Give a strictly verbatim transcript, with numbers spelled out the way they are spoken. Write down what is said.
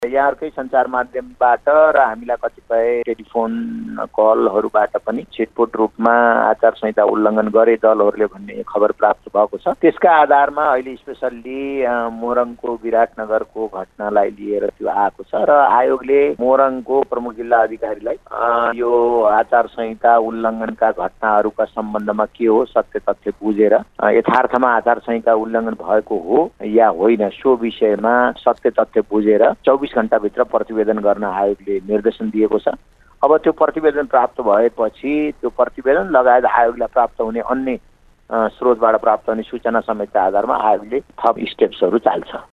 यहाँहरूकै सञ्चार माध्यमबाट र हामीलाई कतिपय टेलिफोन कलहरूबाट पनि छिटपुट रूपमा आचार संहिता उल्लङ्घन गरे दलहरूले भन्ने खबर प्राप्त भएको छ। त्यसका आधारमा अहिले स्पेसल्ली मोरङको विराटनगरको घटनालाई लिएर त्यो आएको छ र आयोगले मोरङको प्रमुख जिल्ला अधिकारीलाई यो आचार संहिता उल्लङ्घनका घटनाहरूका सम्बन्धमा के हो सत्य तथ्य बुझेर यथार्थमा आचार संहिता उल्लङ्घन भएको हो या होइन सो विषयमा सत्य तथ्य बुझेर चौबिस घण्टाभित्र प्रतिवेदन गर्न आयोगले निर्देशन दिएको छ। अब त्यो प्रतिवेदन प्राप्त भएपछि त्यो प्रतिवेदन लगायत आयोगलाई प्राप्त हुने अन्य स्रोतबाट प्राप्त हुने सूचना समेतका आधारमा आयोगले थप स्टेप्सहरू चाल्छ।